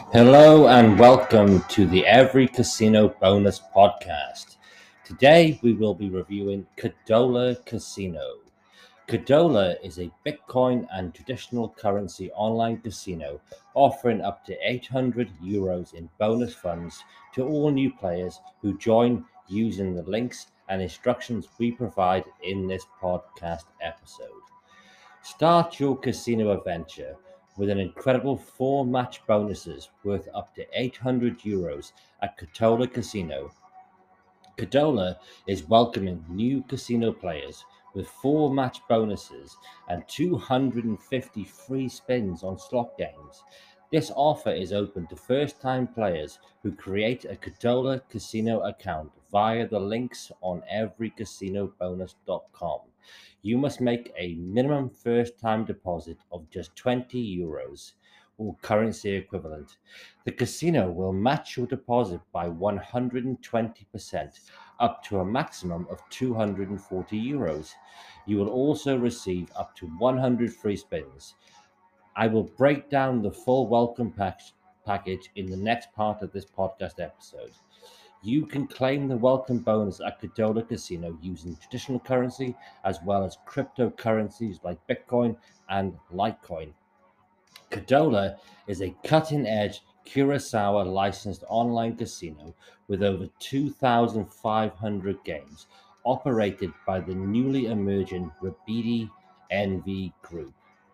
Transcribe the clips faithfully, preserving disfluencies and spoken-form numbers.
Hello and welcome to the Every Casino Bonus podcast. Today we will be reviewing Cadola Casino. Cadola is a Bitcoin and traditional currency online casino offering up to eight hundred euros in bonus funds to all new players who join using the links and instructions we provide in this podcast episode. Start your casino adventure with an incredible four match bonuses worth up to eight hundred euros at Cadola Casino. Cadola is welcoming new casino players with four match bonuses and two hundred fifty free spins on slot games. This offer is open to first time players who create a Cadola Casino account via the links on every casino bonus dot com. You must make a minimum first time deposit of just twenty euros or currency equivalent. The casino will match your deposit by one hundred twenty percent up to a maximum of two hundred forty euros. You will also receive up to one hundred free spins. I will break down the full welcome pack- package in the next part of this podcast episode. You can claim the welcome bonus at Cadola Casino using traditional currency as well as cryptocurrencies like Bitcoin and Litecoin. Cadola is a cutting-edge Curaçao licensed online casino with over two thousand five hundred games operated by the newly emerging Rabidi N V Group.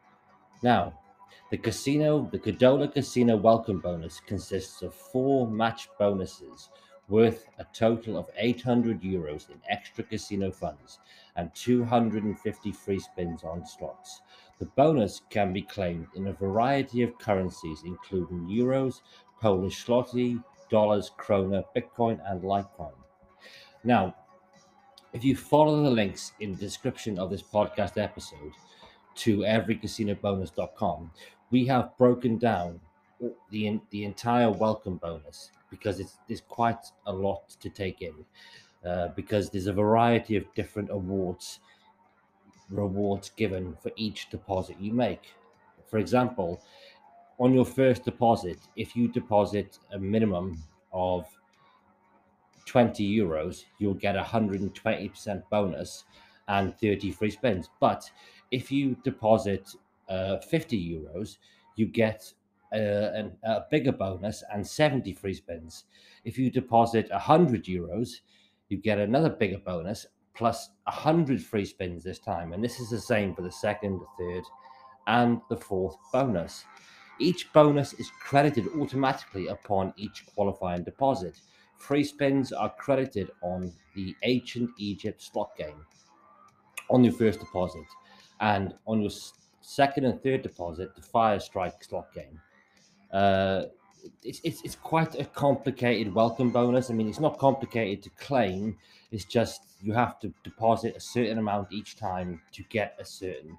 Now, the casino, the Cadola Casino welcome bonus consists of four match bonuses worth a total of eight hundred euros in extra casino funds and two hundred fifty free spins on slots. The bonus can be claimed in a variety of currencies, including euros, Polish zloty, dollars, krona, Bitcoin, and Litecoin. Now, if you follow the links in the description of this podcast episode to every casino bonus dot com, we have broken down the the entire welcome bonus because it's there's quite a lot to take in uh, because there's a variety of different awards rewards given for each deposit you make. For example, on your first deposit, if you deposit a minimum of twenty euros, you'll get a one hundred twenty percent bonus and thirty free spins. But if you deposit uh, fifty euros, you get uh, an, a bigger bonus and seventy free spins. If you deposit one hundred euros, you get another bigger bonus plus one hundred free spins this time. And this is the same for the second, the third, and the fourth bonus. Each bonus is credited automatically upon each qualifying deposit. Free spins are credited on the Ancient Egypt slot game on your first deposit, and on your second and third deposit, the Fire Strike slot game. Uh, it's, it's, it's quite a complicated welcome bonus. I mean, it's not complicated to claim, it's just you have to deposit a certain amount each time to get a certain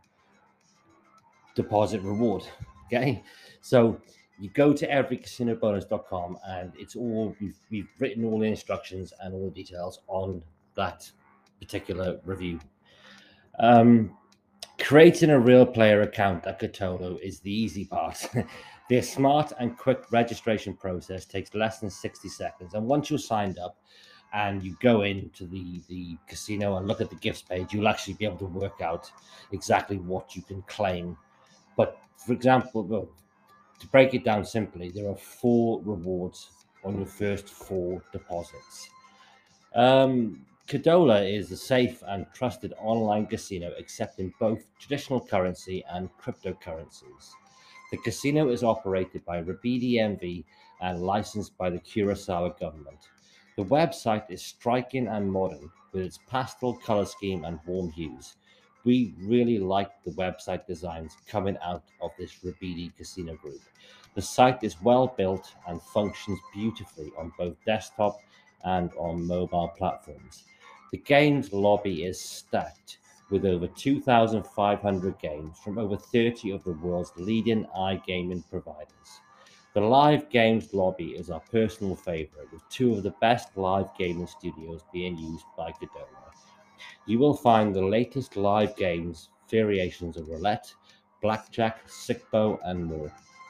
deposit reward. Okay, so you go to every casino bonus dot com and it's all we've, we've written all the instructions and all the details on that particular review. Um, creating a real player account at Cadola is the easy part. Their smart and quick registration process takes less than sixty seconds, and once you're signed up and you go into the, the casino and look at the gifts page, you'll actually be able to work out exactly what you can claim. But for example, well, to break it down simply, there are four rewards on your first four deposits. Um, Cadola is a safe and trusted online casino accepting both traditional currency and cryptocurrencies. The casino is operated by Rabidi N V and licensed by the Curaçao government. The website is striking and modern with its pastel color scheme and warm hues. We really like the website designs coming out of this Rabidi Casino group. The site is well built and functions beautifully on both desktop and on mobile platforms. The games lobby is stacked with over two thousand five hundred games from over thirty of the world's leading iGaming providers. The live games lobby is our personal favorite, with two of the best live gaming studios being used by Cadola. You will find the latest live games, variations of roulette, blackjack, sickbo, and more.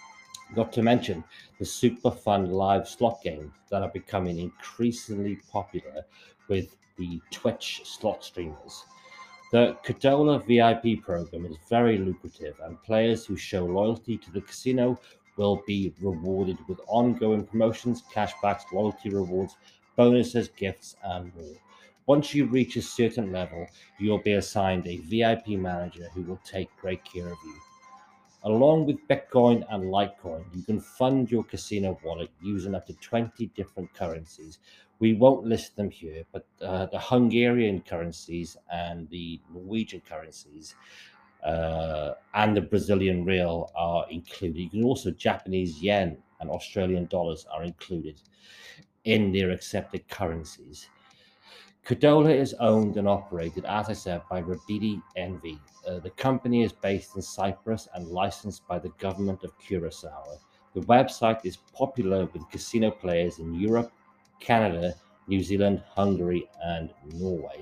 Not to mention the super fun live slot games that are becoming increasingly popular with the Twitch slot streamers. The Cadola V I P program is very lucrative, and players who show loyalty to the casino will be rewarded with ongoing promotions, cashbacks, loyalty rewards, bonuses, gifts, and more. Once you reach a certain level, you'll be assigned a V I P manager who will take great care of you. Along with Bitcoin and Litecoin, you can fund your casino wallet using up to twenty different currencies. We won't list them here, but uh, the Hungarian currencies and the Norwegian currencies uh, and the Brazilian real are included. You can also Japanese yen and Australian dollars are included in their accepted currencies. Cadola is owned and operated, as I said, by Rabidi N V. Uh, the company is based in Cyprus and licensed by the government of Curacao. The website is popular with casino players in Europe, Canada, New Zealand, Hungary, and Norway.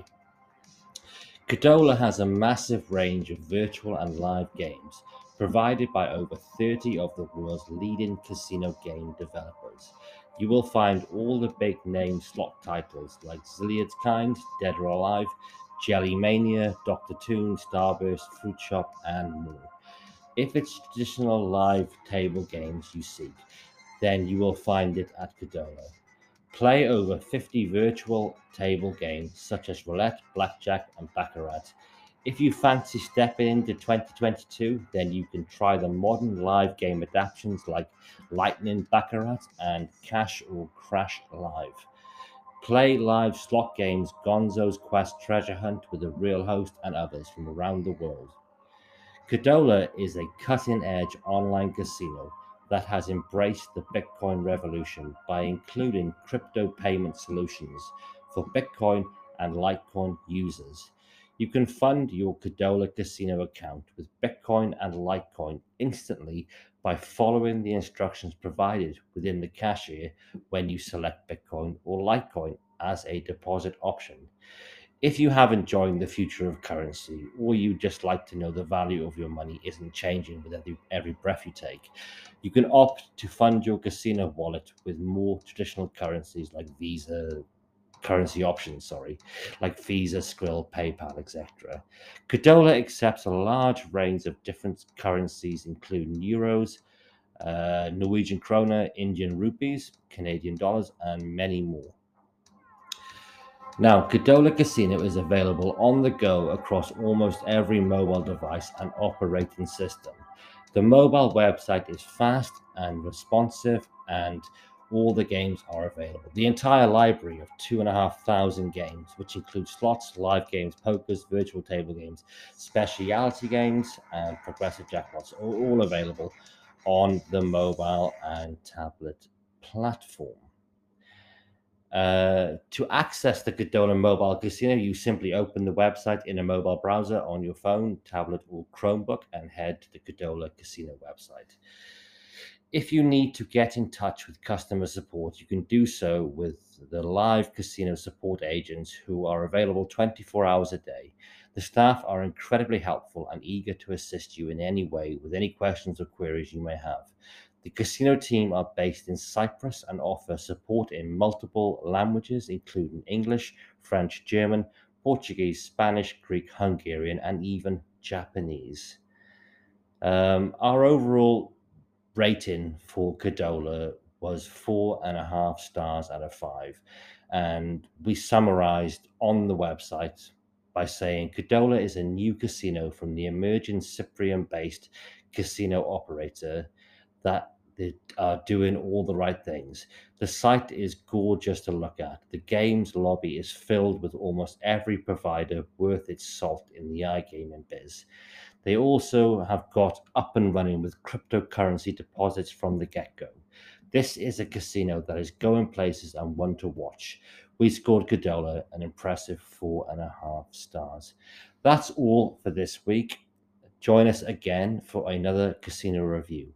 Cadola has a massive range of virtual and live games provided by over thirty of the world's leading casino game developers. You will find all the big name slot titles like Zilliard's Kind, Dead or Alive, Jelly Mania, Doctor Toon, Starburst, Fruit Shop, and more. If it's traditional live table games you seek, then you will find it at Cadola. Play over fifty virtual table games such as roulette, blackjack, and baccarat. If you fancy stepping into twenty twenty-two, then you can try the modern live game adaptations like Lightning Baccarat and Cash or Crash Live. Play live slot games Gonzo's Quest Treasure Hunt with a real host and others from around the world. Cadola is a cutting-edge online casino that has embraced the Bitcoin revolution by including crypto payment solutions for Bitcoin and Litecoin users. You can fund your Cadola casino account with Bitcoin and Litecoin instantly by following the instructions provided within the cashier when you select Bitcoin or Litecoin as a deposit option. If you haven't joined the future of currency, or you just like to know the value of your money isn't changing with every, every breath you take, you can opt to fund your casino wallet with more traditional currencies like Visa, currency options, sorry, like Visa, Skrill, PayPal, et cetera. Cadola accepts a large range of different currencies, including euros, uh, Norwegian krona, Indian rupees, Canadian dollars, and many more. Now, Cadola Casino is available on the go across almost every mobile device and operating system. The mobile website is fast and responsive, and all the games are available. The entire library of two and a half thousand games, which includes slots, live games, pokers, virtual table games, specialty games, and progressive jackpots, are all available on the mobile and tablet platform. Uh, to access the Cadola mobile casino, you simply open the website in a mobile browser on your phone, tablet, or Chromebook and head to the Cadola casino website. If you need to get in touch with customer support, you can do so with the live casino support agents who are available twenty-four hours a day. The staff are incredibly helpful and eager to assist you in any way with any questions or queries you may have. The casino team are based in Cyprus and offer support in multiple languages, including English, French, German, Portuguese, Spanish, Greek, Hungarian, and even Japanese. Um, our overall rating for Cadola was four and a half stars out of five. And we summarized on the website by saying Cadola is a new casino from the emerging Cyprian based casino operator that they are doing all the right things. The site is gorgeous to look at. The games lobby is filled with almost every provider worth its salt in the iGaming biz. They also have got up and running with cryptocurrency deposits from the get go. This is a casino that is going places and one to watch. We scored Cadola an impressive four and a half stars. That's all for this week. Join us again for another casino review.